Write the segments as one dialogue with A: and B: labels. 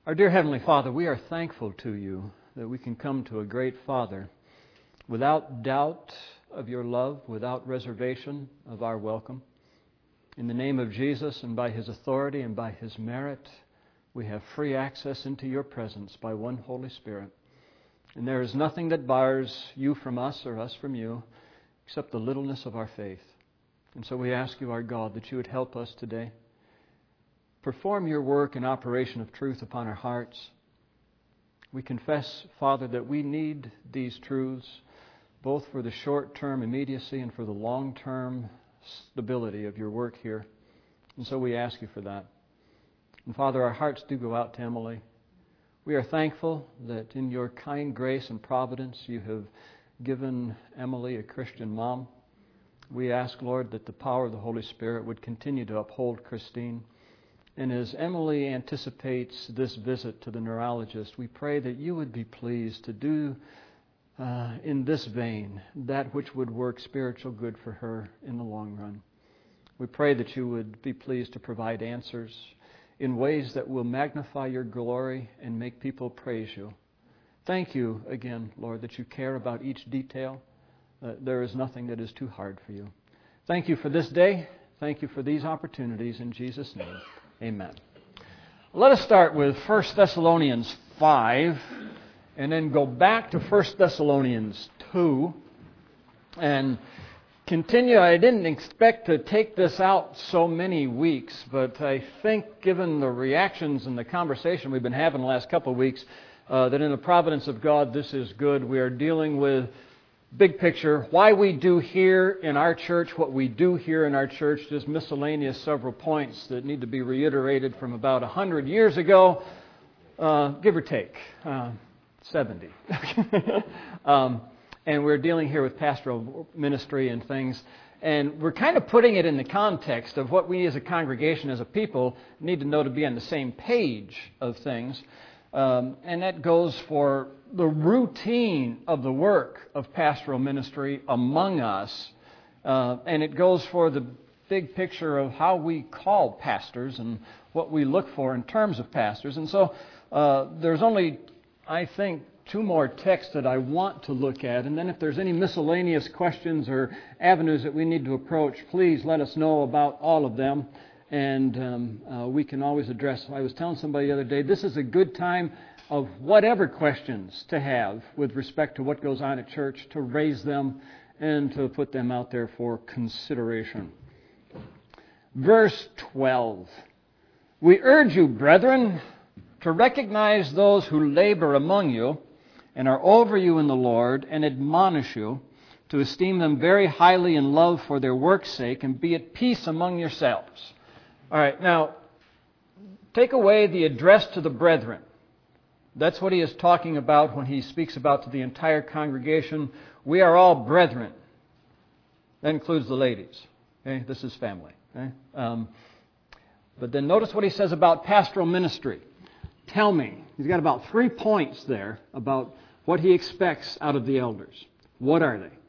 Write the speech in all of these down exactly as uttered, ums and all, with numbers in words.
A: Our dear Heavenly Father, we are thankful to you that we can come to a great Father without doubt of your love, without reservation of our welcome. In the name of Jesus and by His authority and by His merit, we have free access into your presence by one Holy Spirit. And there is nothing that bars you from us or us from you except the littleness of our faith. And so we ask you, our God, that you would help us today. Perform your work and operation of truth upon our hearts. We confess, Father, that we need these truths both for the short-term immediacy and for the long-term stability of your work here. And so we ask you for that. And Father, our hearts do go out to Emily. We are thankful that in your kind grace and providence you have given Emily a Christian mom. We ask, Lord, that the power of the Holy Spirit would continue to uphold Christine. And as Emily anticipates this visit to the neurologist, we pray that you would be pleased to do uh, in this vein that which would work spiritual good for her in the long run. We pray that you would be pleased to provide answers in ways that will magnify your glory and make people praise you. Thank you again, Lord, that you care about each detail. Uh, there is nothing that is too hard for you. Thank you for this day. Thank you for these opportunities. In Jesus' name. Amen. Let us start with First Thessalonians five and then go back to First Thessalonians two and continue. I didn't expect to take this out so many weeks, but I think given the reactions and the conversation we've been having the last couple of weeks, uh, that in the providence of God, this is good. We are dealing with big picture, why we do here in our church, what we do here in our church, just miscellaneous several points that need to be reiterated from about one hundred years ago, uh, give or take, uh, seventy. um, and we're dealing here with pastoral ministry and things, and we're kind of putting it in the context of what we as a congregation, as a people, need to know to be on the same page of things. Um, and that goes for the routine of the work of pastoral ministry among us. Uh, and it goes for the big picture of how we call pastors and what we look for in terms of pastors. And so uh, there's only, I think, two more texts that I want to look at. And then if there's any miscellaneous questions or avenues that we need to approach, please let us know about all of them. And um, uh, we can always address. I was telling somebody the other day, this is a good time of whatever questions to have with respect to what goes on at church, to raise them and to put them out there for consideration. Verse twelve. We urge you, brethren, to recognize those who labor among you and are over you in the Lord and admonish you, to esteem them very highly in love for their work's sake, and be at peace among yourselves. All right, now, take away the address to the brethren. That's what he is talking about when he speaks about to the entire congregation. We are all brethren. That includes the ladies. Okay? This is family. Okay? Um, but then notice what he says about pastoral ministry. Tell me. He's got about three points there about what he expects out of the elders. What are they?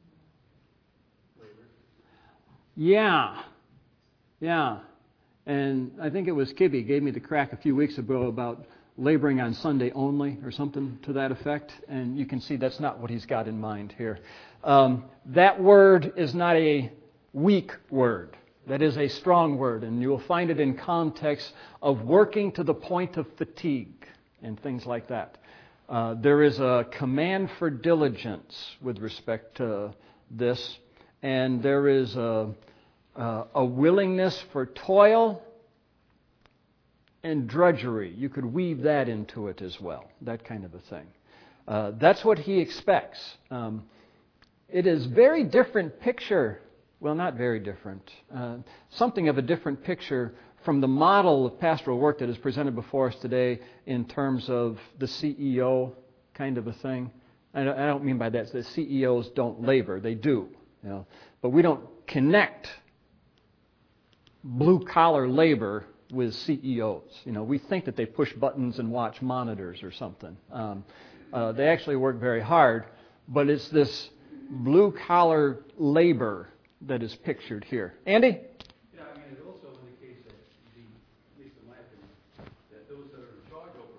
A: Yeah. Yeah. And I think it was Kibby gave me the crack a few weeks ago about laboring on Sunday only or something to that effect. And you can see that's not what he's got in mind here. Um, that word is not a weak word. That is a strong word. And you will find it in context of working to the point of fatigue and things like that. Uh, there is a command for diligence with respect to this. And there is a... Uh, a willingness for toil and drudgery. You could weave that into it as well, that kind of a thing. Uh, that's what he expects. Um, it is very different picture, well, not very different, uh, something of a different picture from the model of pastoral work that is presented before us today in terms of the C E O kind of a thing. I don't, I don't mean by that that C E Os don't labor. They do. You know, but we don't connect blue-collar labor with C E Os. You know, we think that they push buttons and watch monitors or something. Um, uh, they actually work very hard, but it's this blue-collar labor that is pictured here. Andy?
B: Yeah, I mean, it also indicates that, the, at least in my opinion, that those that are in charge over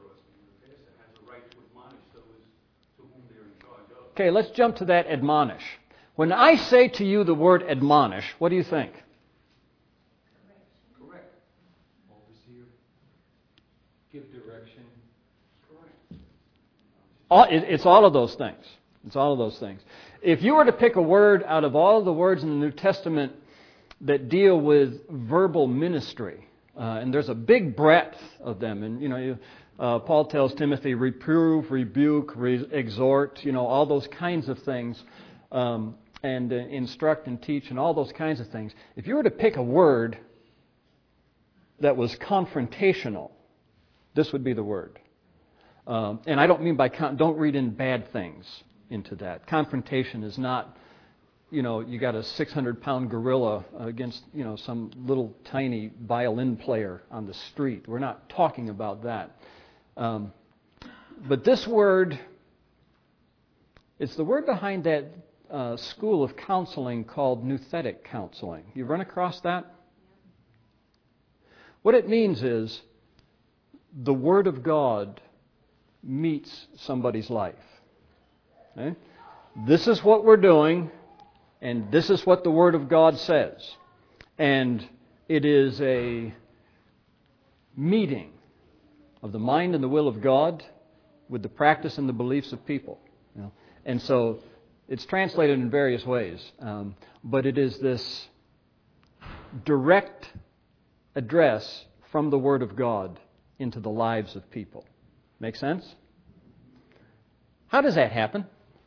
A: Okay, let's jump to that admonish. When I say to you the word admonish, what do you think?
B: Correct. Overseer. Give direction. Correct.
A: All, it, it's all of those things. It's all of those things. If you were to pick a word out of all of the words in the New Testament that deal with verbal ministry, uh, and there's a big breadth of them, and you know, you, uh, Paul tells Timothy, reprove, rebuke, re- exhort, you know, all those kinds of things, um, and uh, instruct and teach, and all those kinds of things. If you were to pick a word that was confrontational, this would be the word. Um, and I don't mean by con- don't read in bad things into that. Confrontation is not, you know, you got a six hundred pound gorilla against, you know, some little tiny violin player on the street. We're not talking about that. Um, but this word, it's the word behind that uh, school of counseling called nouthetic counseling. You run across that? What it means is the Word of God meets somebody's life. Okay? This is what we're doing, and this is what the Word of God says. And it is a meeting of the mind and the will of God with the practice and the beliefs of people. You know? And so it's translated in various ways. Um, but it is this direct address from the Word of God into the lives of people. Make sense? How does that happen?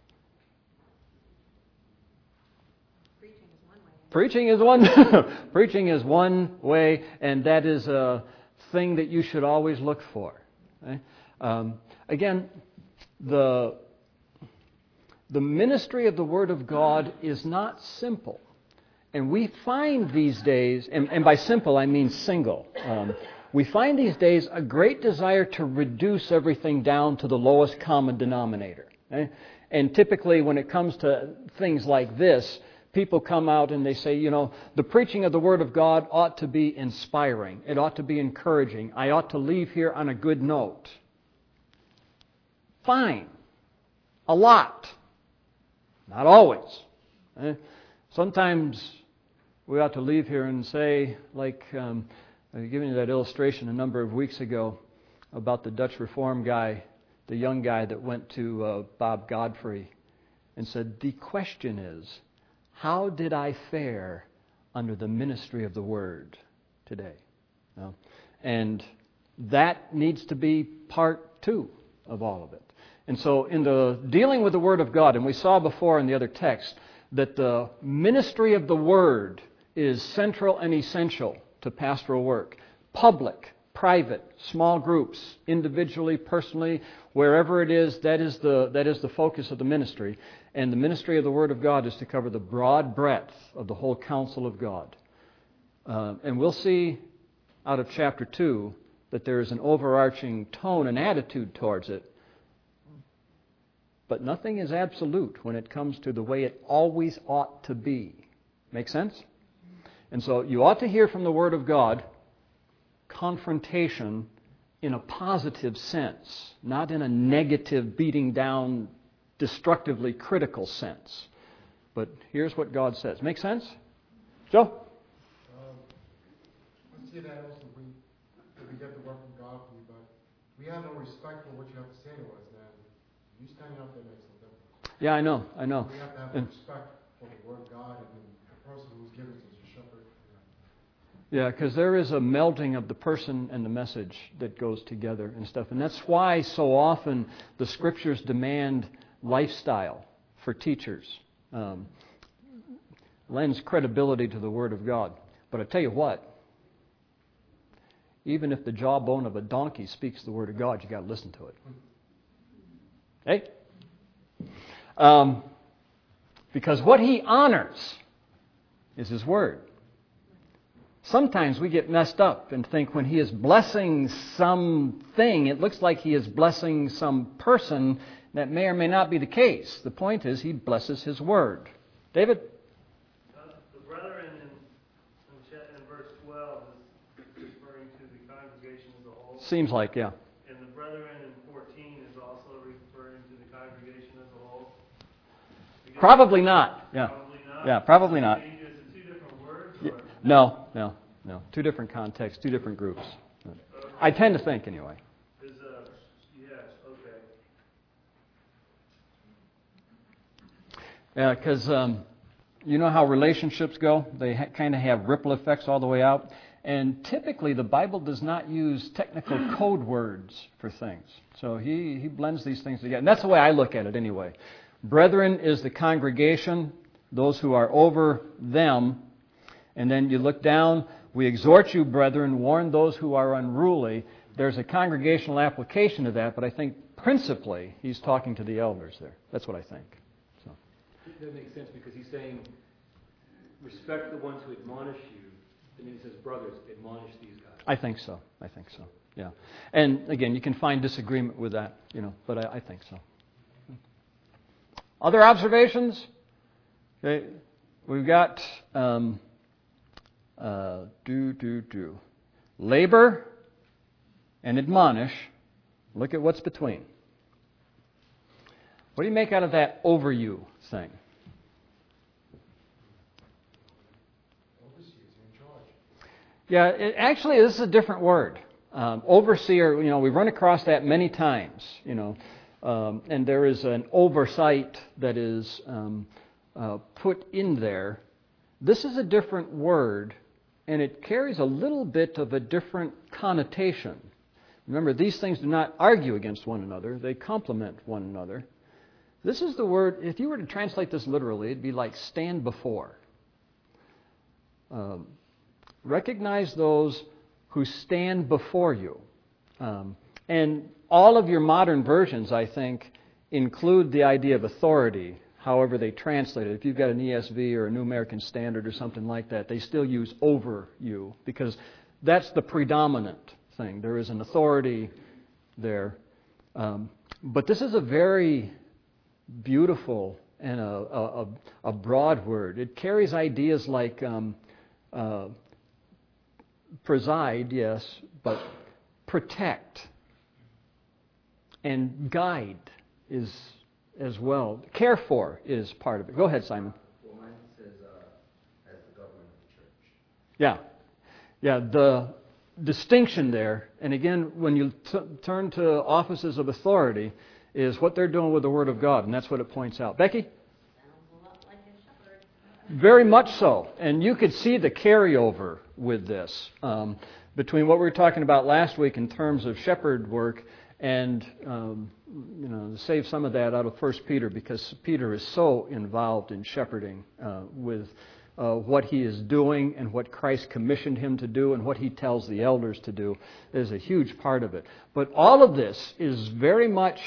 A: Preaching is one way. Preaching is one way, and that is a thing that you should always look for. Okay? Um, again, the the ministry of the Word of God is not simple. And we find these days, and, and by simple I mean single, um, we find these days a great desire to reduce everything down to the lowest common denominator. Okay? And typically when it comes to things like this, people come out and they say, you know, the preaching of the Word of God ought to be inspiring. It ought to be encouraging. I ought to leave here on a good note. Fine. A lot. Not always. Okay? Sometimes we ought to leave here and say, like um, I was giving you that illustration a number of weeks ago about the Dutch Reform guy, the young guy that went to uh, Bob Godfrey and said, the question is, how did I fare under the ministry of the Word today? You know? And that needs to be part two of all of it. And so in the dealing with the Word of God, and we saw before in the other text, that the ministry of the Word is central and essential to pastoral work. Public, private, small groups, individually, personally, wherever it is, that is the that is the focus of the ministry. And the ministry of the Word of God is to cover the broad breadth of the whole counsel of God. Uh, and we'll see out of chapter two that there is an overarching tone and attitude towards it. But nothing is absolute when it comes to the way it always ought to be. Make sense? And so you ought to hear from the Word of God confrontation in a positive sense, not in a negative, beating down, destructively critical sense. But here's what God says. Make sense? Joe?
C: Um, I see that also we, we get the word from God from you, but we have no respect for what you have to say to us, then you standing up there makes no difference.
A: Yeah, I know, I know.
C: We have to have
A: And,
C: respect for the word of God and the person who's given us as your shepherd.
A: yeah, because there is a melding of the person and the message that goes together and stuff. And that's why so often the Scriptures demand lifestyle for teachers. Um, lends credibility to the Word of God. But I tell you what, even if the jawbone of a donkey speaks the Word of God, you got to listen to it. Hey? Um, because what He honors is His Word. Sometimes we get messed up and think when He is blessing something, it looks like He is blessing some person. That may or may not be the case. The point is He blesses His Word. David?
D: Uh, the brethren in, in, in verse twelve is referring to the congregation as a whole.
A: Seems like, yeah.
D: And the brethren in fourteen is also referring to the congregation as a whole.
A: Probably not. Yeah.
D: Probably not.
A: Yeah, probably not.
D: Is it two different words?
A: Yeah.
D: Or?
A: No, no, no. Two different contexts, two different groups. I tend to think, anyway.
D: Is uh, yes, okay.
A: Yeah, because um, you know how relationships go? They ha- kind of have ripple effects all the way out. And typically, the Bible does not use technical code words for things. So he, he blends these things together. And that's the way I look at it anyway. Brethren is the congregation, those who are over them. And then you look down, we exhort you, brethren, warn those who are unruly. There's a congregational application of that, but I think principally he's talking to the elders there. That's what I think. So.
B: That makes sense because he's saying, respect the ones who admonish you. And then he says, brothers, admonish these guys.
A: I think so. I think so. Yeah. And again, you can find disagreement with that, you know, but I, I think so. Other observations? Okay. We've got um, uh, do, do, do. Labor and admonish. Look at what's between. What do you make out of that over you thing? Yeah, it, actually, this is a different word. Um, overseer, you know, we've run across that many times, you know, um, and there is an oversight that is um, uh, put in there. This is a different word, and it carries a little bit of a different connotation. Remember, these things do not argue against one another. They complement one another. This is the word, if you were to translate this literally, it'd be like stand before. Um, Recognize those who stand before you. Um, and all of your modern versions, I think, include the idea of authority, however they translate it. If you've got an E S V or a New American Standard or something like that, they still use over you because that's the predominant thing. There is an authority there. Um, but this is a very beautiful and a, a, a broad word. It carries ideas like um, uh, preside, yes, but protect and guide is as well. Care for is part of it. Go ahead, Simon.
E: Well, mine says uh, as the government of the church.
A: Yeah. Yeah, the distinction there, and again, when you t- turn to offices of authority, is what they're doing with the Word of God, and that's what it points out. Becky?
F: Sounds a lot like a shepherd.
A: Very much so. And you could see the carryover with this um, between what we were talking about last week in terms of shepherd work and, um, you know, to save some of that out of First Peter because Peter is so involved in shepherding uh, with uh, what he is doing and what Christ commissioned him to do and what he tells the elders to do is a huge part of it. But all of this is very much,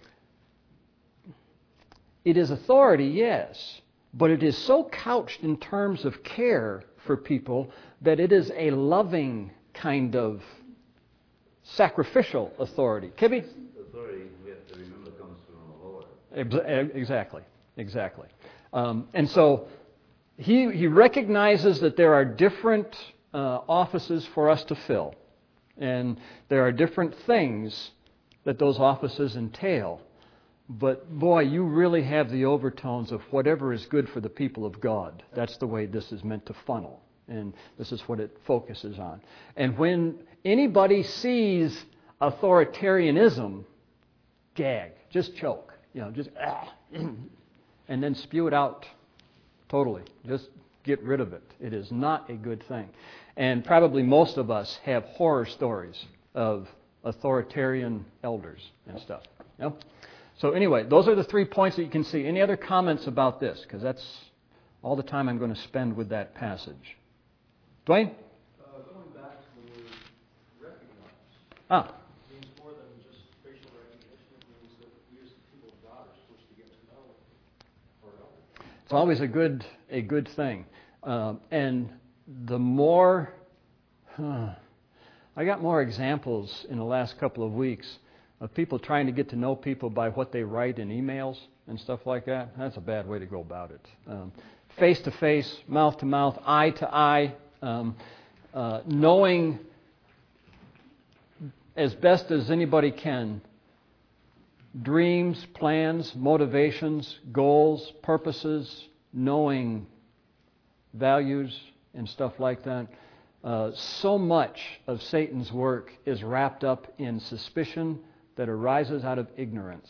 A: it is authority, yes, but it is so couched in terms of care for people that it is a loving kind of sacrificial authority. Kibby?
E: Authority, we have to remember, comes from the Lord.
A: Exactly, exactly. Um, and so he, he recognizes that there are different uh, offices for us to fill. And there are different things that those offices entail. But boy, you really have the overtones of whatever is good for the people of God. That's the way this is meant to funnel. And this is what it focuses on. And when anybody sees authoritarianism, gag, just choke, you know, just ah, and then spew it out totally. Just get rid of it. It is not a good thing. And probably most of us have horror stories of authoritarian elders and stuff. You know? So anyway, those are the three points that you can see. Any other comments about this? Because that's all the time I'm going to spend with that passage. Dwayne?
G: Uh, going back to the word recognize.
A: Ah.
G: It means more than just facial recognition. It means that we as the people of God are supposed to get to know our elders.
A: It's always a good a good thing. Um, and the more... Huh, I got more examples in the last couple of weeks of people trying to get to know people by what they write in emails and stuff like that. That's a bad way to go about it. Um, face-to-face, mouth-to-mouth, eye-to-eye, um, uh, knowing as best as anybody can dreams, plans, motivations, goals, purposes, knowing values and stuff like that. Uh, so much of Satan's work is wrapped up in suspicion that arises out of ignorance.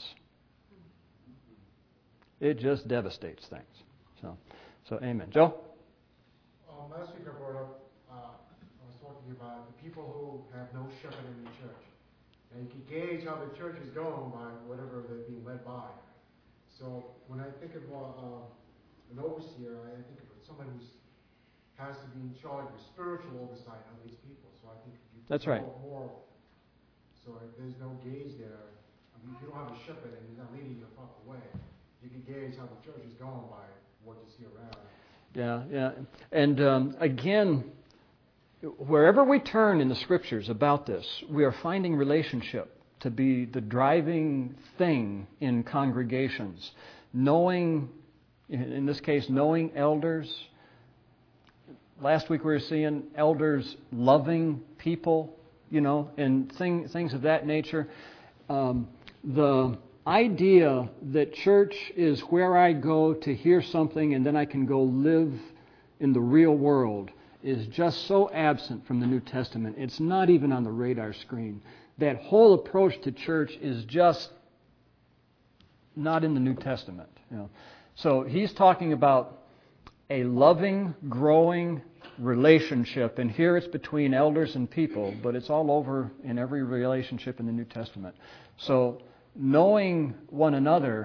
A: It just devastates things. So, so amen. Joe?
C: Um, last week I brought up, uh, I was talking about the people who have no shepherd in the church. And you can gauge how the church is going by whatever they're being led by. So when I think of uh, an overseer, I think of someone who has to be in charge of spiritual oversight of these people. So I think if you
A: That's right.
C: more, so if there's no gauge there, I mean, if you don't have a shepherd and he's not leading you the proper way, you can gauge how the church is going by what you see around.
A: Yeah, yeah. And um, again, wherever we turn in the Scriptures about this, we are finding relationship to be the driving thing in congregations. Knowing, in this case, knowing elders. Last week we were seeing elders loving people, you know, and thing, things of that nature. Um, the idea that church is where I go to hear something and then I can go live in the real world is just so absent from the New Testament. It's not even on the radar screen. That whole approach to church is just not in the New Testament. You know. So he's talking about a loving, growing relationship, and here it's between elders and people, but it's all over in every relationship in the New Testament. So knowing one another,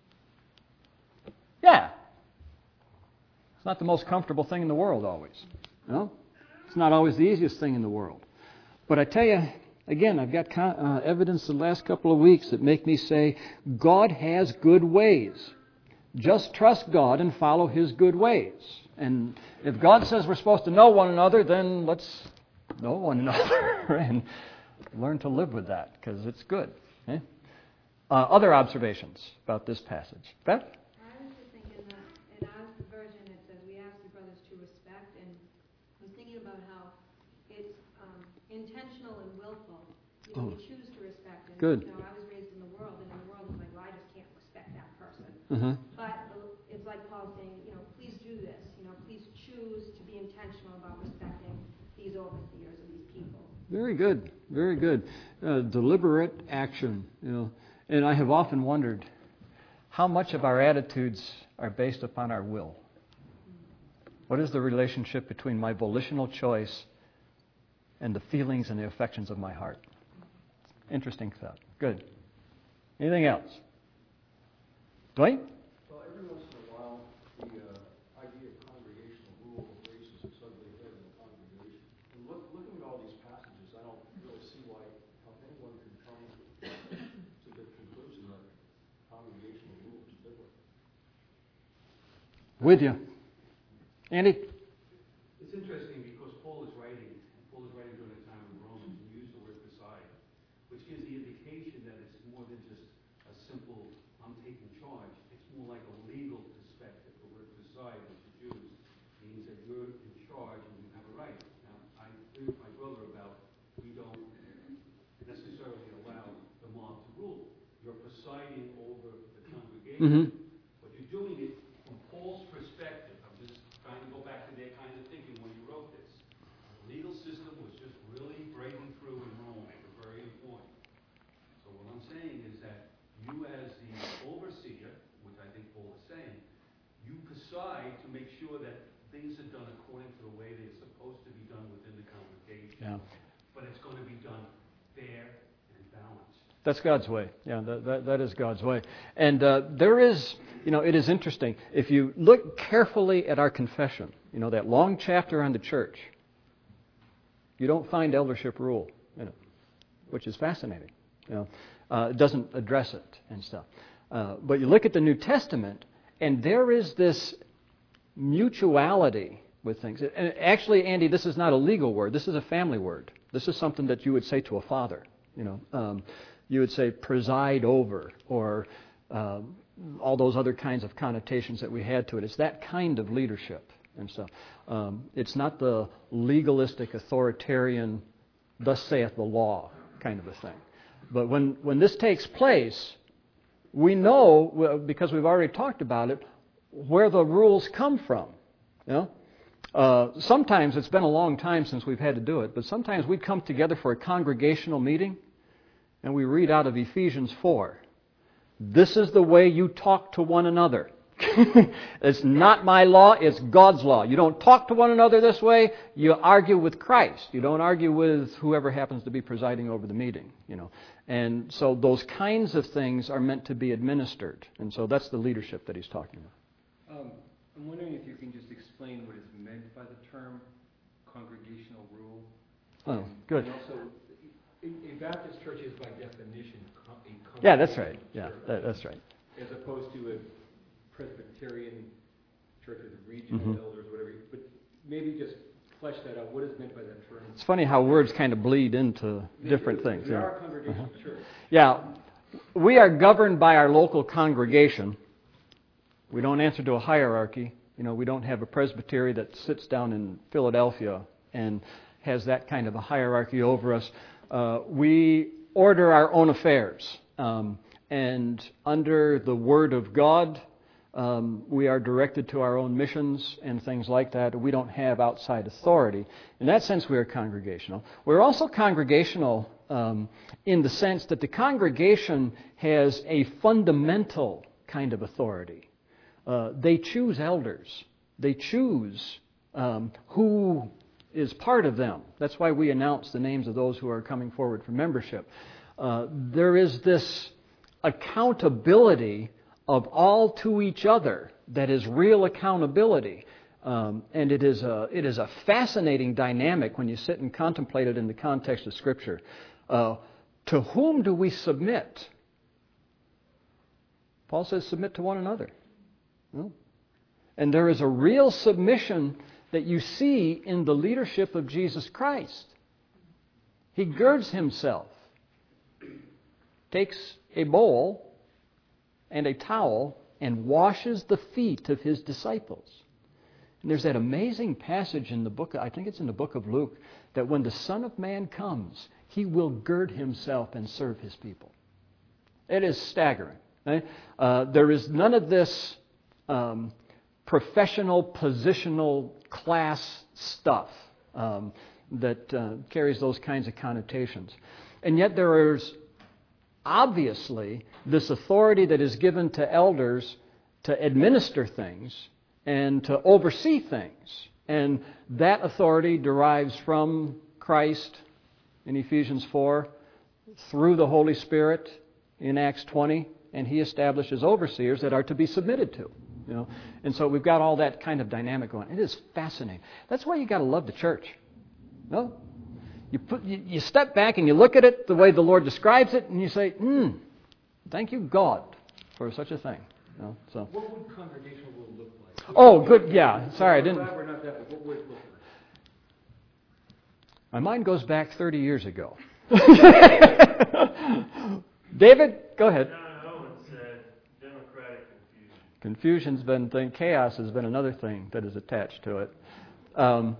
A: yeah, it's not the most comfortable thing in the world always. You know? It's not always the easiest thing in the world. But I tell you, again, I've got uh, evidence the last couple of weeks that make me say, God has good ways. Just trust God and follow His good ways. And if God says we're supposed to know one another, then let's know one another and learn to live with that, because it's good. Eh? Uh, other observations about this passage. Beth?
F: I was just thinking that in our version it says we ask the brothers to respect, and I was thinking about how it's um, intentional and willful. You know,
A: Oh.
F: we choose to respect. And,
A: Good.
F: You know, I was raised in the world, and in the world it's like, well, I just can't respect that person.
A: Uh-huh.
F: But it's like Paul saying, you know, please do this. You know, please choose to be intentional about respecting these overseers or these people.
A: Very good. Very good. Uh, deliberate action, you know. And I have often wondered how much of our attitudes are based upon our will. What is the relationship between my volitional choice and the feelings and the affections of my heart? Interesting thought. Good. Anything else? Dwayne?
G: Well, every once in a while, the uh, idea of congregational rule raises its ugly head in the congregation. And look, looking at all these passages, I don't really see why how anyone can come to the conclusion that congregational rule is biblical.
A: With you. Andy?
H: It's interesting because Paul is writing, Paul is writing during the time of Romans, and he used the word preside, which gives the indication that it's more than just a simple, I'm taking charge. It's more like a legal perspective. The word preside, which is used, means that you're in charge and you have a right. Now, I agree with my brother about we don't necessarily allow the mob to rule. You're presiding over the congregation,
A: Mm-hmm.
H: but you're doing it from Paul's perspective. I'm just trying to go back to their kind of thinking when you wrote this. The legal system was just really breaking through in Rome. They were very important. So what I'm saying is that you as the overseer, which I think Paul is saying, you preside to make sure that things are done according to the way they're supposed to be done within the congregation.
A: Yeah.
H: But it's going to be done fair and balanced.
A: That's God's way. Yeah, that, that, that is God's way. And uh, there is, you know, it is interesting. If you look carefully at our confession, you know, that long chapter on the church, you don't find eldership rule in it, which is fascinating. You know, uh, it doesn't address it and stuff. Uh, but you look at the New Testament, and there is this mutuality with things. And actually, Andy, this is not a legal word. This is a family word. This is something that you would say to a father. You know, um, you would say preside over, or um, all those other kinds of connotations that we had to it. It's that kind of leadership and stuff. Um, it's not the legalistic, authoritarian, thus saith the law kind of a thing. But when, when this takes place, we know, because we've already talked about it, where the rules come from. You know? Uh, sometimes, it's been a long time since we've had to do it, but sometimes we come together for a congregational meeting and we read out of Ephesians four. This is the way you talk to one another. It's not my law, it's God's law. You don't talk to one another this way, you argue with Christ. You don't argue with whoever happens to be presiding over the meeting, you know. And so those kinds of things are meant to be administered. And so that's the leadership that he's talking about.
B: Um, I'm wondering if you can just explain what is meant by the term congregational rule.
A: Oh, good.
B: And also, a Baptist church is by definition a congregational
A: Yeah, that's right. Yeah,
B: church,
A: that, that's right.
B: as opposed to a Presbyterian church with regional
A: Mm-hmm.
B: elders, whatever. But maybe just flesh that out. What is meant by that term?
A: It's funny how words kind of bleed into different
B: do.
A: things.
B: We
A: Yeah.
B: are a congregational
A: Uh-huh.
B: church.
A: Yeah, we are governed by our local congregation. We don't answer to a hierarchy. You know, we don't have a presbytery that sits down in Philadelphia and has that kind of a hierarchy over us. Uh, we order our own affairs. Um, and under the Word of God, um, we are directed to our own missions and things like that. We don't have outside authority. In that sense, we are congregational. We're also congregational um, in the sense that the congregation has a fundamental kind of authority. Uh, they choose elders. They choose um, who is part of them. That's why we announce the names of those who are coming forward for membership. Uh, there is this accountability of all to each other that is real accountability. Um, and it is a it is a fascinating dynamic when you sit and contemplate it in the context of Scripture. Uh, to whom do we submit? Paul says, submit to one another. Well, and there is a real submission that you see in the leadership of Jesus Christ. He girds himself, takes a bowl and a towel, and washes the feet of his disciples. And there's that amazing passage in the book, I think it's in the book of Luke, that when the Son of Man comes, he will gird himself and serve his people. It is staggering. Right? Uh, there is none of this um, professional, positional, class stuff um, that uh, carries those kinds of connotations. And yet there is obviously this authority that is given to elders to administer things and to oversee things. And that authority derives from Christ in Ephesians four, through the Holy Spirit in Acts twenty, and he establishes overseers that are to be submitted to. You know, and so we've got all that kind of dynamic going. It is fascinating. That's why you got to love the church. No, you put you, you step back and you look at it the way the Lord describes it, and you say, "Hmm, thank you, God, for such a thing." You know, so.
B: What would congregational rule look like?
A: Oh, good. Yeah, sorry, I didn't.
B: Not that, not that, but what would it look like?
A: My mind goes back thirty years ago. David, go ahead.
D: John Owen said democratic confusion.
A: Confusion's been thing. Chaos has been another thing that is attached to it. Um,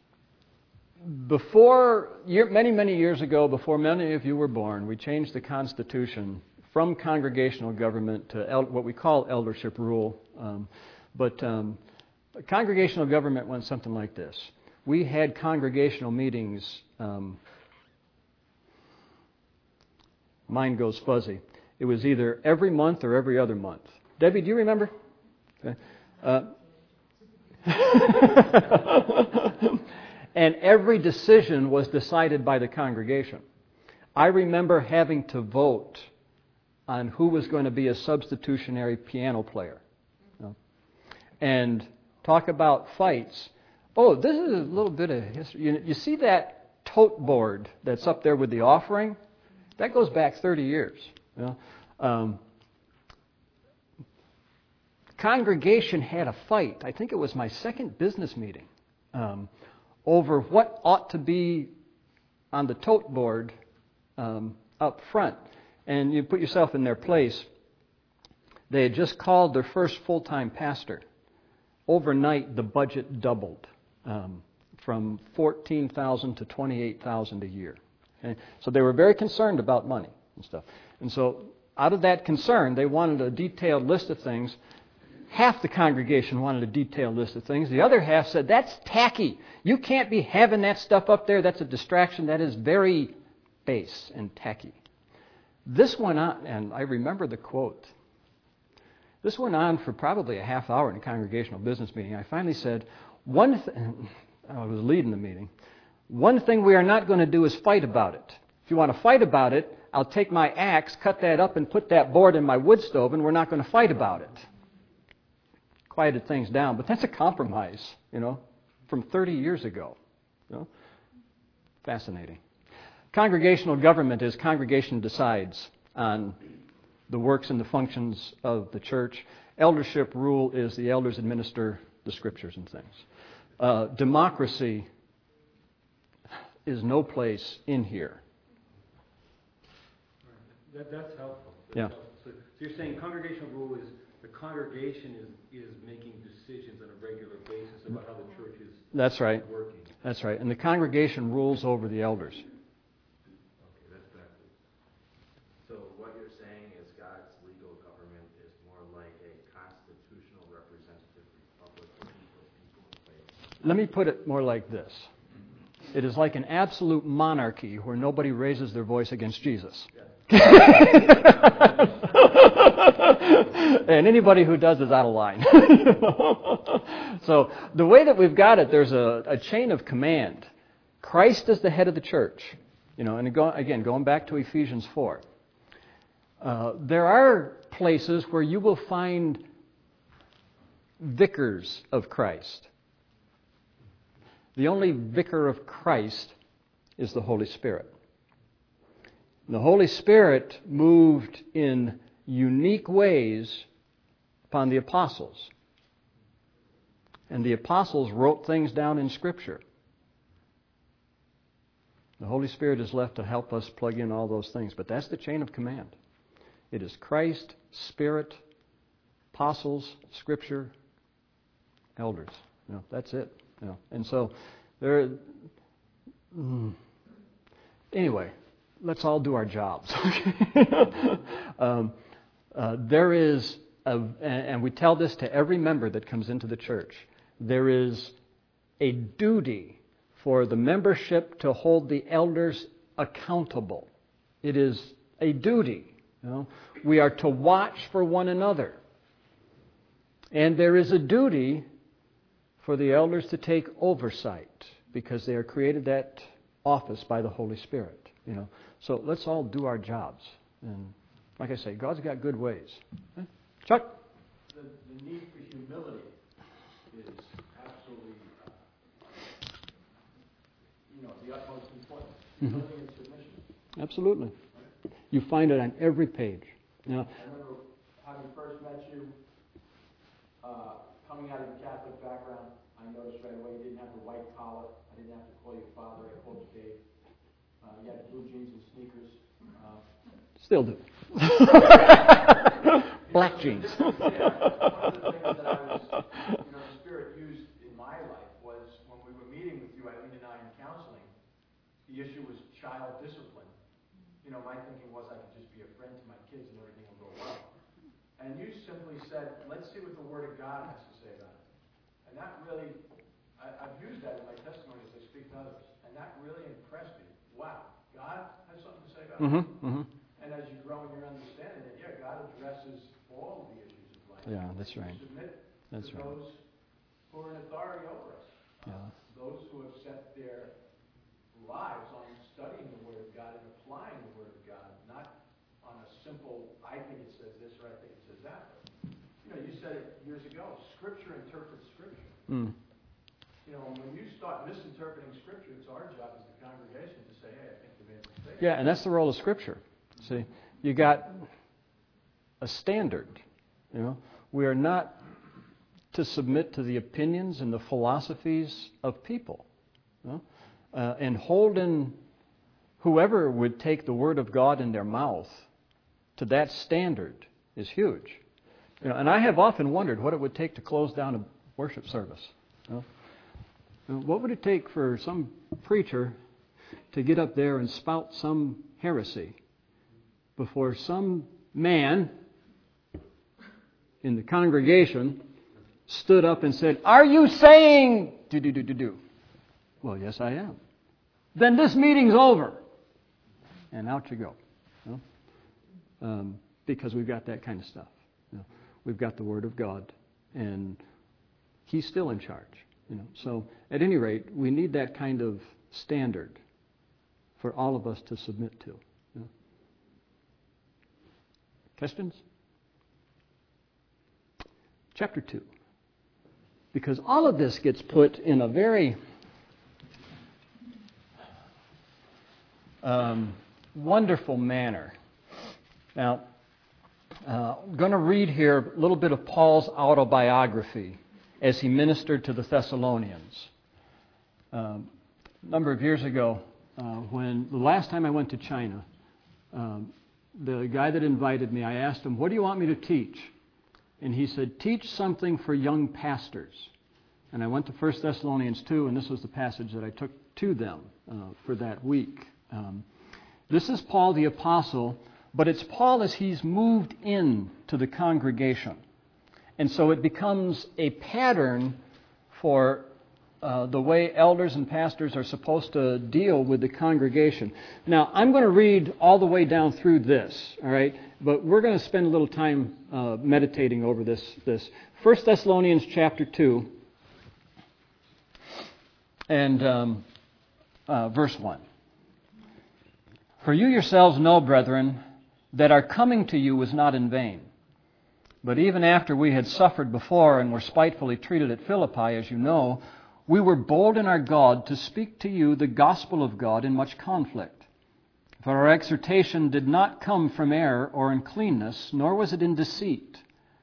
A: before year, many many years ago, before many of you were born, we changed the Constitution from congregational government to el- what we call eldership rule. Um, but um, congregational government went something like this. We had congregational meetings. Um, Mine goes fuzzy. It was either every month or every other month. Debbie, do you remember? Okay. Uh, and every decision was decided by the congregation. I remember having to vote on who was going to be a substitutionary piano player. You know? And talk about fights. Oh, this is a little bit of history. You, you see that tote board that's up there with the offering? That goes back thirty years. You know? um, congregation had a fight. I think it was my second business meeting um, over what ought to be on the tote board um, up front. And you put yourself in their place. They had just called their first full-time pastor. Overnight, the budget doubled um, from fourteen thousand dollars to twenty-eight thousand dollars a year. Okay? So they were very concerned about money and stuff. And so out of that concern, they wanted a detailed list of things. Half the congregation wanted a detailed list of things. The other half said, that's tacky. You can't be having that stuff up there. That's a distraction. That is very base and tacky. This went on, and I remember the quote. This went on for probably a half hour in a congregational business meeting. I finally said, one th- I was leading the meeting. One thing we are not going to do is fight about it. If you want to fight about it, I'll take my axe, cut that up, and put that board in my wood stove, and we're not going to fight about it. Quieted things down, but that's a compromise, you know, from thirty years ago. You know? Fascinating. Congregational government is congregation decides on the works and the functions of the church. Eldership rule is the elders administer the scriptures and things. Uh, democracy is no place in here.
B: That, that's helpful. That's
A: Yeah.
B: helpful. So, so you're saying congregational rule is the congregation is, is making decisions on a regular basis about how the church is
A: That's right.
B: working.
A: That's right. And the congregation rules over the elders.
E: Okay, that's backwards. So what you're saying is God's legal government is more like a constitutional representative republic where people, people in place.
A: Let me put it more like this. It is like an absolute monarchy where nobody raises their voice against Jesus. And anybody who does is out of line. So the way that we've got it, there's a, a chain of command. Christ is the head of the church. You know, and go, again, going back to Ephesians four. Uh, there are places where you will find vicars of Christ. The only vicar of Christ is the Holy Spirit. And the Holy Spirit moved in unique ways upon the apostles. And the apostles wrote things down in Scripture. The Holy Spirit is left to help us plug in all those things. But that's the chain of command. It is Christ, Spirit, apostles, Scripture, elders. You know, that's it. You know, and so there. Mm, anyway, let's all do our jobs. um, uh, there is, a, and we tell this to every member that comes into the church. There is a duty for the membership to hold the elders accountable. It is a duty. You know, we are to watch for one another, and there is a duty for the elders to take oversight because they are created that office by the Holy Spirit. You know, so let's all do our jobs. And like I say, God's got good ways. Okay? Chuck?
G: The, the need for humility is absolutely, uh, you know, the utmost importance. Humility mm-hmm. and submission.
A: Absolutely.
G: Right?
A: You find it on every page. You know,
G: I remember having first met you, uh, coming out of the Catholic background. I noticed right away you didn't have the white collar. I didn't have to call you father. I called you Dave. Uh, you had blue jeans and sneakers. Uh,
A: Still do. Black jeans.
G: Yeah, one of the things that I was, you know, the Spirit used in my life was when we were meeting with you, Eileen and I, in counseling, the issue was child discipline. You know, my thinking was I could just be a friend to my kids and everything will go well. And you simply said, let's see what the Word of God has to say about it. And that really, I, I've used that in my testimony as I speak to others. And that really impressed me. Wow, God has something to say about
A: Mm-hmm,
G: it.
A: mm-hmm.
G: And as you grow in your understanding that, yeah, God addresses all of the issues of life.
A: Yeah, that's right.
G: Submit
A: That's
G: to
A: right.
G: those who are in authority over us.
A: Yeah.
G: Uh, those who have set their lives on studying the Word of God and applying the Word of God, not on a simple, I think it says this or I think it says that. But, you know, you said it years ago, Scripture interprets Scripture.
A: Mm.
G: You know, when you start misinterpreting Scripture, it's our job as the congregation to say, hey, I think you made a mistake.
A: Yeah, and that's the role of Scripture. See, you got a standard. You know, we are not to submit to the opinions and the philosophies of people. You know? uh, and holding whoever would take the Word of God in their mouth to that standard is huge. You know, and I have often wondered what it would take to close down a worship service. You know? You know, what would it take for some preacher to get up there and spout some heresy before some man in the congregation stood up and said, "Are you saying do do do do do?" Well, yes, I am. Then this meeting's over. And out you go. You know? um, because we've got that kind of stuff. You know? We've got the Word of God. And He's still in charge. You know? So, at any rate, we need that kind of standard for all of us to submit to. You know? Questions? Chapter two. Because all of this gets put in a very um, wonderful manner. Now, uh, I'm going to read here a little bit of Paul's autobiography as he ministered to the Thessalonians. Um, a number of years ago, uh, when the last time I went to China, um, the guy that invited me, I asked him, "What do you want me to teach?" And he said, "Teach something for young pastors." And I went to First Thessalonians two, and this was the passage that I took to them uh, for that week. Um, this is Paul the Apostle, but it's Paul as he's moved in to the congregation. And so it becomes a pattern for uh, the way elders and pastors are supposed to deal with the congregation. Now, I'm going to read all the way down through this, all right? But we're going to spend a little time uh, meditating over this. This First Thessalonians chapter two and um, uh, verse one. "For you yourselves know, brethren, that our coming to you was not in vain. But even after we had suffered before and were spitefully treated at Philippi, as you know, we were bold in our God to speak to you the gospel of God in much conflict. For our exhortation did not come from error or uncleanness, nor was it in deceit.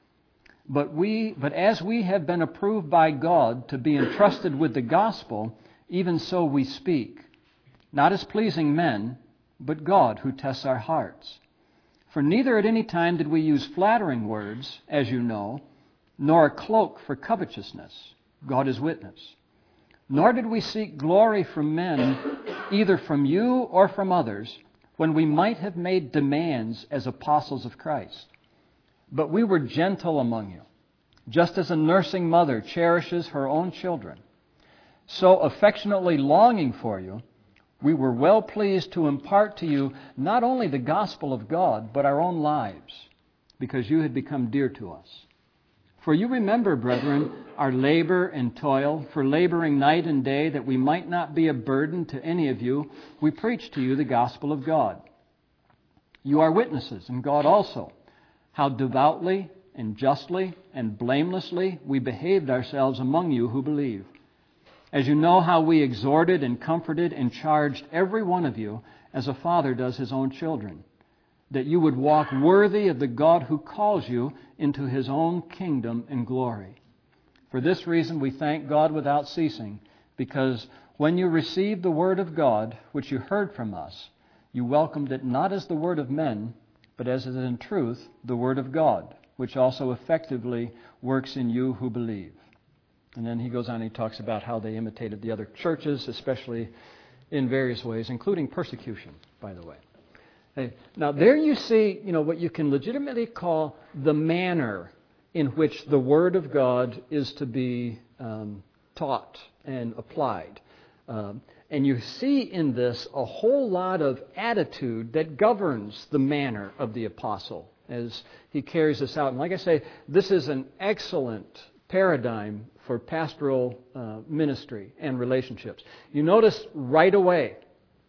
A: But we, but as we have been approved by God to be entrusted with the gospel, even so we speak, not as pleasing men, but God who tests our hearts. For neither at any time did we use flattering words, as you know, nor a cloak for covetousness. God is witness. Nor did we seek glory from men, either from you or from others, when we might have made demands as apostles of Christ. But we were gentle among you, just as a nursing mother cherishes her own children. So affectionately longing for you, we were well pleased to impart to you not only the gospel of God, but our own lives, because you had become dear to us. For you remember, brethren, our labor and toil, for laboring night and day, that we might not be a burden to any of you, we preached to you the gospel of God. You are witnesses, and God also, how devoutly and justly and blamelessly we behaved ourselves among you who believe. As you know how we exhorted and comforted and charged every one of you as a father does his own children, that you would walk worthy of the God who calls you into His own kingdom and glory. For this reason we thank God without ceasing, because when you received the word of God, which you heard from us, you welcomed it not as the word of men, but as it is in truth the word of God, which also effectively works in you who believe. And then he goes on and he talks about how they imitated the other churches, especially in various ways, including persecution, by the way. Hey, now there you see, you know, what you can legitimately call the manner in which the Word of God is to be um, taught and applied. Um, and you see in this a whole lot of attitude that governs the manner of the apostle as he carries this out. And like I say, this is an excellent paradigm for pastoral uh, ministry and relationships. You notice right away,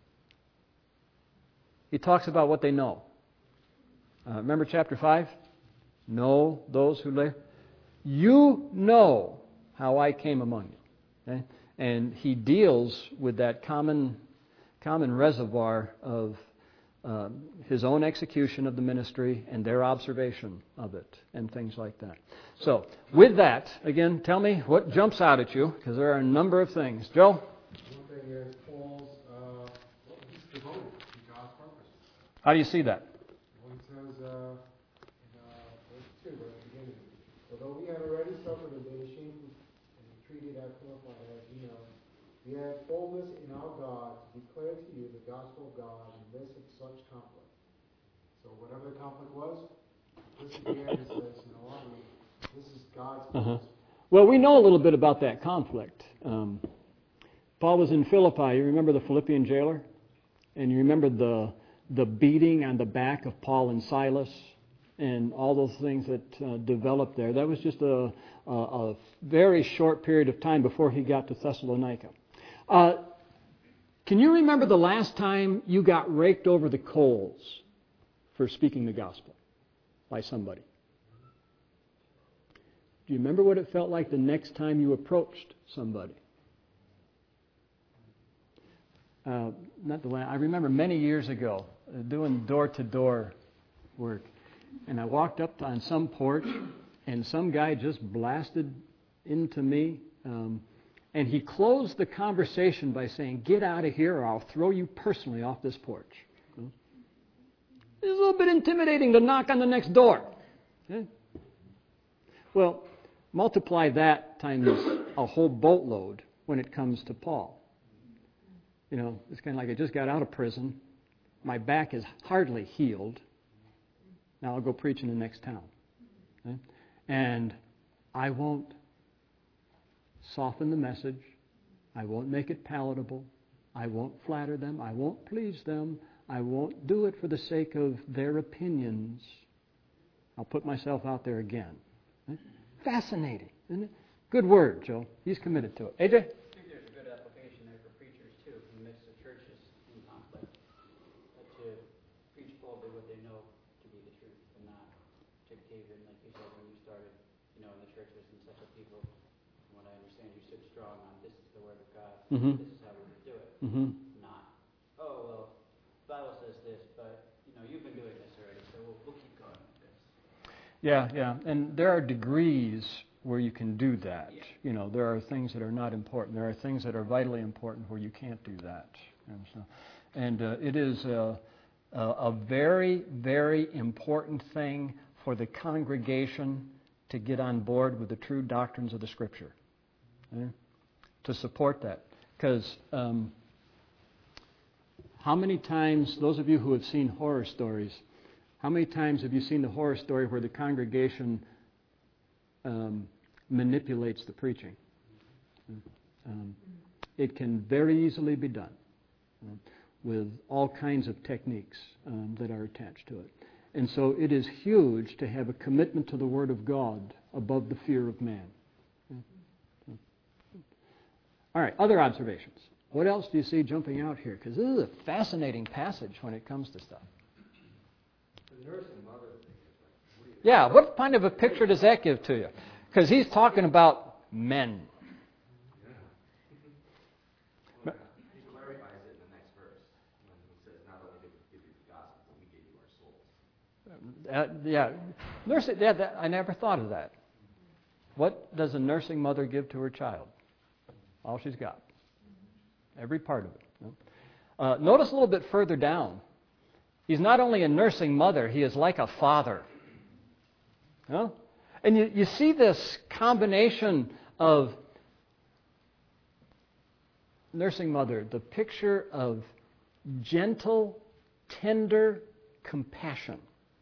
A: he talks about what they know. Uh, remember chapter five? Know those who live. You know how I came among you. Okay? And he deals with that common, common reservoir of uh, his own execution of the ministry and their observation of it and things like that. So, with that, again, tell me what jumps out at you, because there are a number of things. Joe?
C: One thing is Paul's uh, devoted to God's purpose.
A: How do you see that?
C: One says uh, in uh, verse two, at the beginning, although we have already suffered and been ashamed and treated as Philippi, as you know, we have boldness in our God to declare to you the gospel of God in this and such conflict. So So whatever the conflict was, this is the area that says, you know what, we, this is God's
A: Uh-huh.
C: purpose.
A: Well, we know a little bit about that conflict. Um, Paul was in Philippi. You remember the Philippian jailer? And you remember the the beating on the back of Paul and Silas and all those things that uh, developed there. That was just a, a, a very short period of time before he got to Thessalonica. Uh, can you remember the last time you got raked over the coals for speaking the gospel by somebody? Do you remember what it felt like the next time you approached somebody? Uh, not the last, I remember many years ago uh, doing door-to-door work, and I walked up on some porch, and some guy just blasted into me, um, and he closed the conversation by saying, "Get out of here, or I'll throw you personally off this porch." You know? It's a little bit intimidating to knock on the next door. Okay? Well, multiply that times a whole boatload when it comes to Paul. You know, it's kind of like I just got out of prison. My back is hardly healed. Now I'll go preach in the next town. Okay? And I won't soften the message. I won't make it palatable. I won't flatter them. I won't please them. I won't do it for the sake of their opinions. I'll put myself out there again. Okay? Fascinating, isn't it? Good word, Joe. He's committed to it. A J? Mm-hmm.
I: This is how we would do it.
A: Mm-hmm.
I: Not, oh, well, the Bible says this, but, you know, you've been doing this already, so we'll, we'll keep going with this.
A: Yeah, yeah. And there are degrees where you can do that.
I: Yeah.
A: You know, there are things that are not important. There are things that are vitally important where you can't do that. And, so, and uh, it is a, a, a very, very important thing for the congregation to get on board with the true doctrines of the Scripture. Okay? To support that. Because um, how many times, those of you who have seen horror stories, how many times have you seen the horror story where the congregation um, manipulates the preaching? Um, it can very easily be done uh, with all kinds of techniques um, that are attached to it. And so it is huge to have a commitment to the Word of God above the fear of man. All right, other observations. What else do you see jumping out here? Because this is a fascinating passage when it comes to stuff.
B: The nursing mother thing is like, what do you
A: Yeah, what kind of a picture does that give to you? Because he's talking about men.
E: Well, he clarifies it in the next verse when he says, "Not only did we give you the gospel, but we gave you our souls."
A: Uh, yeah, nursing. Yeah, that, I never thought of that. What does a nursing mother give to her child? All she's got. Every part of it. Uh, notice a little bit further down. He's not only a nursing mother, he is like a father. Huh? And you, you see this combination of nursing mother, the picture of gentle, tender compassion.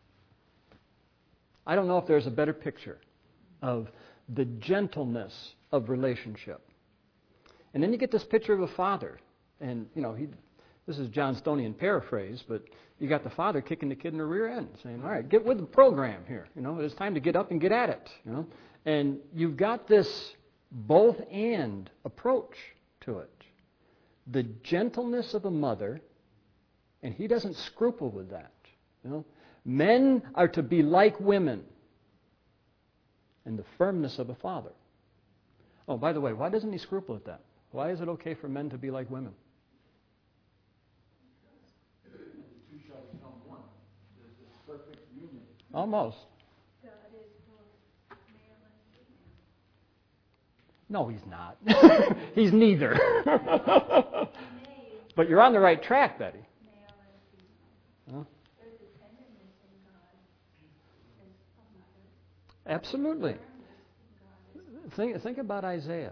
A: I don't know if there's a better picture of the gentleness of relationship. And then you get this picture of a father. And, you know, he, this is John Stonian paraphrase, but you got the father kicking the kid in the rear end, saying, all right, get with the program here. You know, it's time to get up and get at it. You know, and you've got this both and approach to it. The gentleness of a mother, and he doesn't scruple with that. You know, men are to be like women, and the firmness of a father. Oh, by the way, why doesn't he scruple at that? Why is it okay for men to be like women?
G: The two shall become one. There's this perfect union.
A: Almost.
F: God is both male and female.
A: No, he's not. He's neither. But you're on the right track, Betty.
F: Male and female.
A: Huh?
F: There's a tenderness in God as a mother.
A: Absolutely.
F: Firmness in God as
A: Think, think about Isaiah.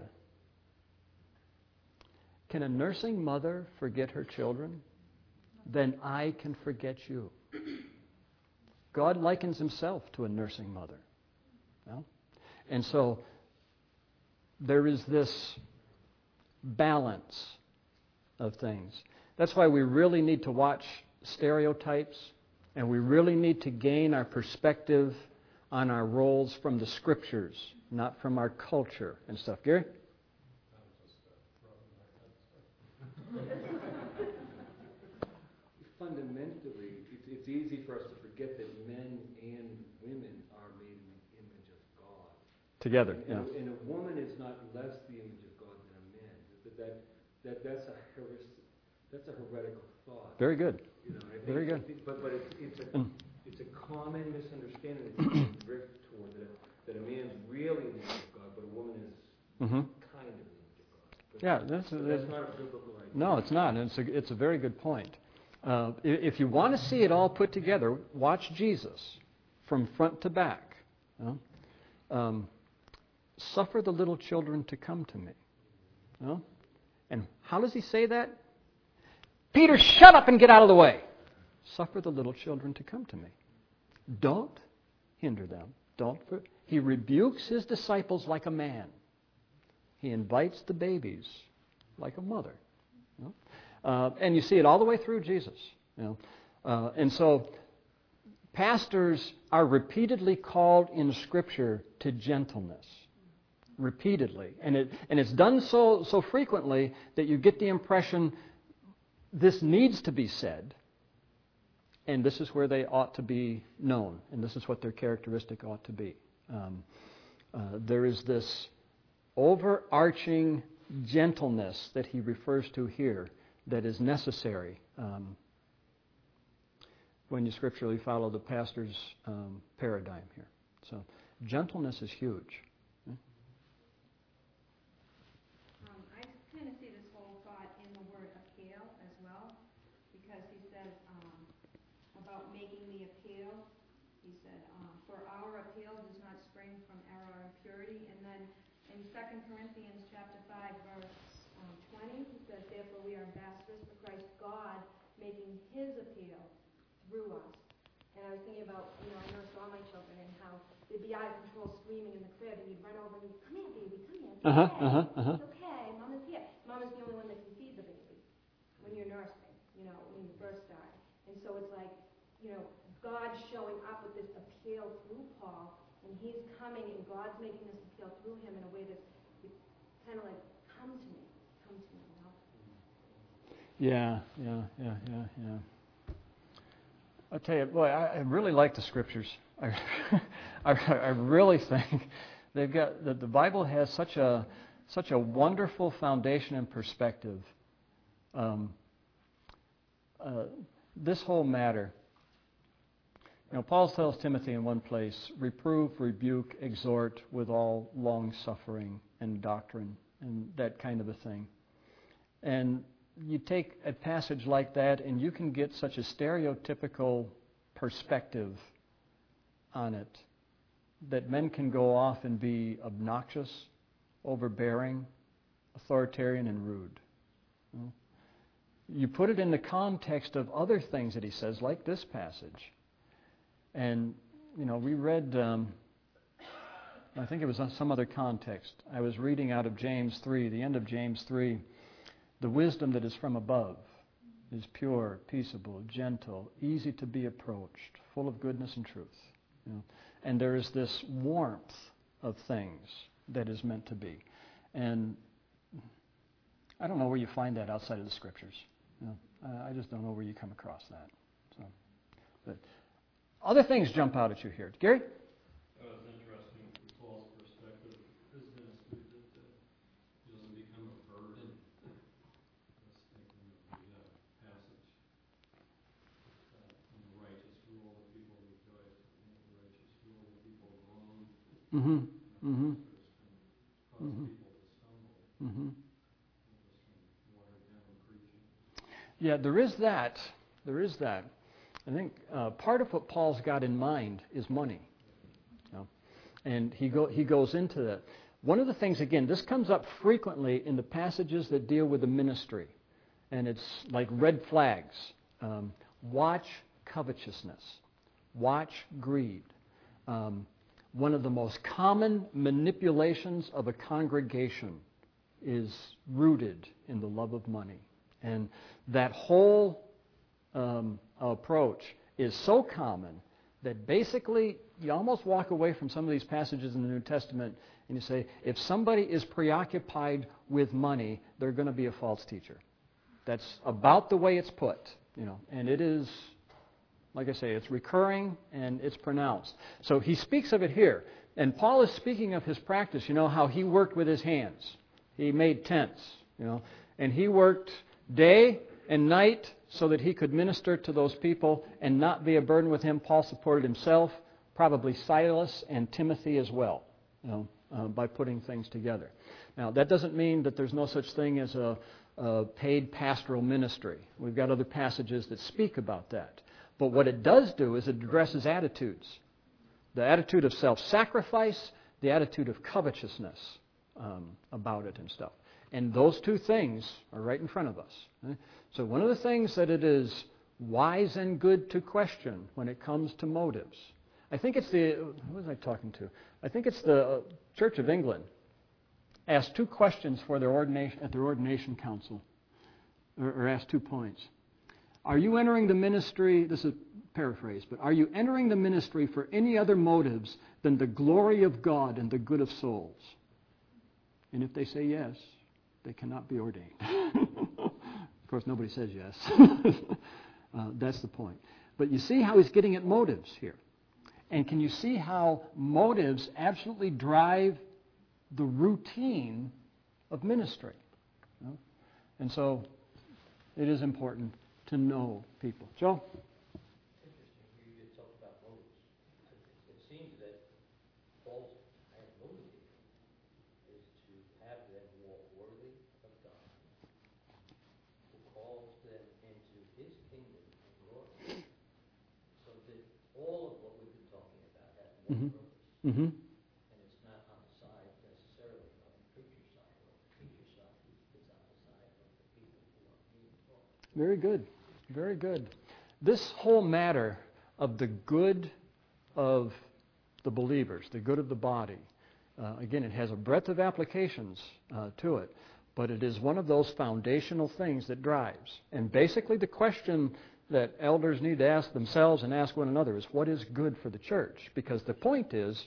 A: Can a nursing mother forget her children? Then I can forget you. God likens himself to a nursing mother. You know? And so there is this balance of things. That's why we really need to watch stereotypes, and we really need to gain our perspective on our roles from the Scriptures, not from our culture and stuff. Gary?
B: Fundamentally, it's, it's easy for us to forget that men and women are made in the image of God.
A: Together,
B: and,
A: yeah.
B: And a, and a woman is not less the image of God than a man. That, that, that, that's, a heres, that's a heretical thought.
A: Very good.
B: You know, I think,
A: Very good.
B: I think, but but it's, it's, a,
A: Mm.
B: it's a common misunderstanding that people drift toward, that, that a man's really the image of God, but a woman is
A: Mm-hmm.
B: kind of the image of God. But
A: Yeah, that's,
B: but
A: that's
B: that's not a biblical idea.
A: no, it's not. And it's a, it's a very good point. Uh, if you want to see it all put together, watch Jesus from front to back. You know? um, Suffer the little children to come to me. You know? And how does he say that? Peter, shut up and get out of the way. Suffer the little children to come to me. Don't hinder them. Don't. For, he rebukes his disciples like a man. He invites the babies like a mother. You know? Uh, and you see it all the way through Jesus. You know? uh, and so pastors are repeatedly called in Scripture to gentleness. Repeatedly. And it and it's done so so frequently that you get the impression this needs to be said, and this is where they ought to be known, and this is what their characteristic ought to be. Um, uh, there is this overarching gentleness that he refers to here that is necessary um, when you scripturally follow the pastor's um, paradigm here. So gentleness is huge.
F: Um, I kind of see this whole thought in the word appeal as well, because he says um, about making the appeal. He said, um, for our appeal does not spring from error or impurity. And then in Second Corinthians chapter five, verse um, twenty, he says, therefore we are ambassadors for Christ, God making his appeal through us. And I was thinking about, you know, I nursed all my children and how they'd be out of control screaming in the crib, and you'd run over and you'd, come here, baby, come here. It's
A: Uh-huh,
F: okay.
A: uh-huh, uh-huh.
F: It's okay. Mama's here. Mama's the only one that can feed the baby when you're nursing, you know, when you first start. And so it's like, you know, God's showing up with this appeal through Paul, and he's coming, and God's making this appeal through him in a way that's kind of like, come to me, come to me, you know?
A: Yeah, yeah, yeah, yeah, yeah. I tell you, boy, I, I really like the Scriptures. I, I, I really think they've got that the Bible has such a such a wonderful foundation and perspective. Um, uh, this whole matter. You know, Paul tells Timothy in one place, reprove, rebuke, exhort with all long suffering and doctrine and that kind of a thing. And you take a passage like that and you can get such a stereotypical perspective on it that men can go off and be obnoxious, overbearing, authoritarian, and rude. You know? You put it in the context of other things that he says, like this passage. And, you know, we read, um, I think it was on some other context. I was reading out of James three, the end of James three. The wisdom that is from above is pure, peaceable, gentle, easy to be approached, full of goodness and truth. You know? And there is this warmth of things that is meant to be. And I don't know where you find that outside of the Scriptures. You know? I just don't know where you come across that. So, but other things jump out at you here. Gary?
J: Uh, it's interesting from Paul's perspective. His ministry that uh, doesn't become a burden. Just thinking of the uh, passage. Uh, in the righteous rule, the people rejoice. In the righteous rule, the people groan.
A: Mm-hmm. Mm-hmm.
J: Cause
A: Mm-hmm.
J: people to stumble.
A: Mm-hmm.
J: Just from watered down preaching.
A: Yeah, there is that. There is that. I think uh, part of what Paul's got in mind is money. You know? And he go, he goes into that. One of the things, again, this comes up frequently in the passages that deal with the ministry. And it's like red flags. Um, watch covetousness. Watch greed. Um, one of the most common manipulations of a congregation is rooted in the love of money. And that whole um, approach is so common that basically you almost walk away from some of these passages in the New Testament and you say, if somebody is preoccupied with money, they're going to be a false teacher. That's about the way it's put, you know, and it is, like I say, it's recurring and it's pronounced. So he speaks of it here. And Paul is speaking of his practice, you know, how he worked with his hands. He made tents, you know, and he worked day and night so that he could minister to those people and not be a burden with him. Paul supported himself, probably Silas and Timothy as well, you know, uh, by putting things together. Now, that doesn't mean that there's no such thing as a, a paid pastoral ministry. We've got other passages that speak about that. But what it does do is it addresses attitudes. The attitude of self-sacrifice, the attitude of covetousness um, about it and stuff. And those two things are right in front of us. Right? So one of the things that it is wise and good to question when it comes to motives. I think it's the, who was I talking to? I think it's the Church of England asked two questions for their ordination at their ordination council, or, or asked two points. Are you entering the ministry, this is paraphrase, but are you entering the ministry for any other motives than the glory of God and the good of souls? And if they say yes, they cannot be ordained. Of course, nobody says yes. uh, that's the point. But you see how he's getting at motives here. And can you see how motives absolutely drive the routine of ministry? You know? And so it is important to know people. Joe?
K: Interesting. You did talk about motives. It seems that Paul's motivation is to have them walk worthy of God, who calls them into His kingdom and glory. So that all of what we've been talking about has one
A: Mm-hmm.
K: purpose,
A: Mm-hmm.
K: and it's not on the side necessarily of the preacher's side or the teacher's side. It's on the side of the people who are being taught.
A: Very good. Very good. This whole matter of the good of the believers, the good of the body, uh, again, it has a breadth of applications uh, to it, but it is one of those foundational things that drives. And basically the question that elders need to ask themselves and ask one another is, what is good for the church? Because the point is,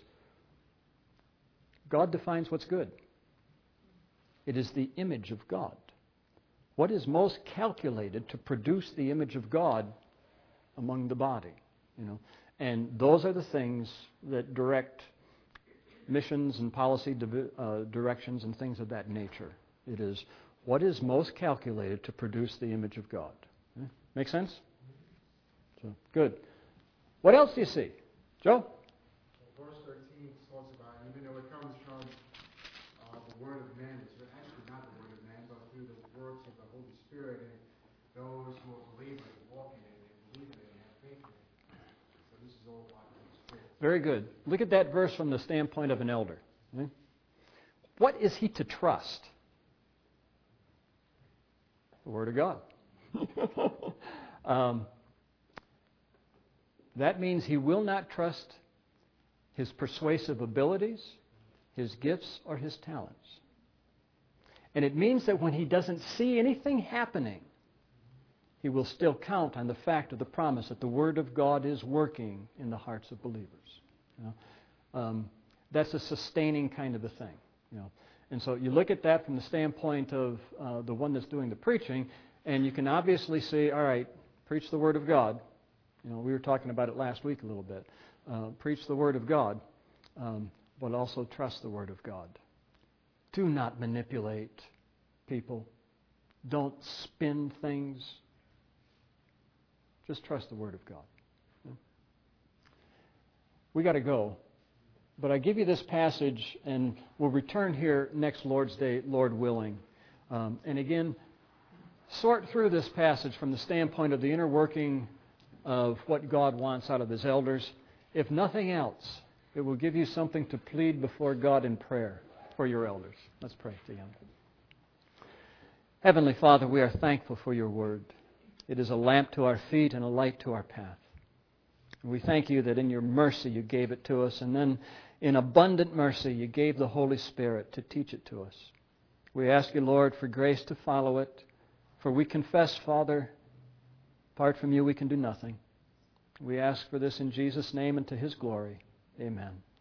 A: God defines what's good. It is the image of God. What is most calculated to produce the image of God among the body? You know, and those are the things that direct missions and policy di- uh, directions and things of that nature. It is what is most calculated to produce the image of God. Okay? Make sense? So, good. What else do you see? Joe?
C: Well, verse thirteen talks about, even though it comes from uh, the word of man, it's actually not the word of man, but through the works of the Holy Spirit, and those who are believers walk in it and believe in it and have faith in it. So this is all by the Holy Spirit.
A: Very good. Look at that verse from the standpoint of an elder. Okay? What is he to trust? The Word of God. um, that means he will not trust his persuasive abilities, his gifts, or his talents. And it means that when he doesn't see anything happening, he will still count on the fact of the promise that the Word of God is working in the hearts of believers. You know? um, that's a sustaining kind of a thing. You know? And so you look at that from the standpoint of uh, the one that's doing the preaching, and you can obviously see, all right, preach the Word of God. You know, we were talking about it last week a little bit. Uh, preach the Word of God, um, but also trust the Word of God. Do not manipulate people. Don't spin things. Just trust the Word of God. Yeah. We got to go. But I give you this passage, and we'll return here next Lord's Day, Lord willing. Um, and again, sort through this passage from the standpoint of the inner working of what God wants out of His elders. If nothing else, it will give you something to plead before God in prayer for your elders. Let's pray together. Heavenly Father, we are thankful for your Word. It is a lamp to our feet and a light to our path. We thank you that in your mercy you gave it to us, and then in abundant mercy you gave the Holy Spirit to teach it to us. We ask you, Lord, for grace to follow it, for we confess, Father, apart from you we can do nothing. We ask for this in Jesus' name and to His glory. Amen.